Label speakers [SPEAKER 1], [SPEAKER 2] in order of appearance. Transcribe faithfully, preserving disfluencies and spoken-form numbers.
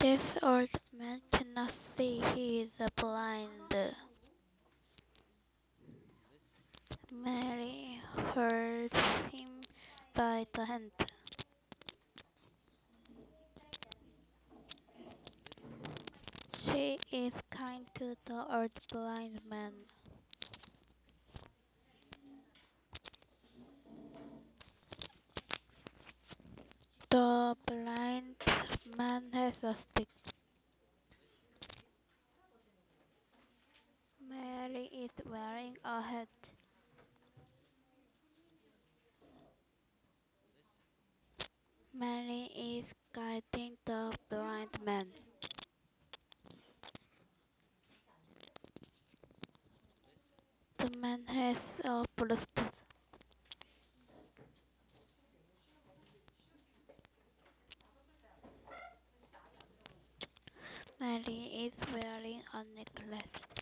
[SPEAKER 1] This old man cannot see, he is blind. Mary holds him by the hand. She is kind to the old blind man. The blind man has a stick. Mary is wearing a hat. Mary is guiding the blind man. The man has a Bluetooth. Mary is wearing a necklace.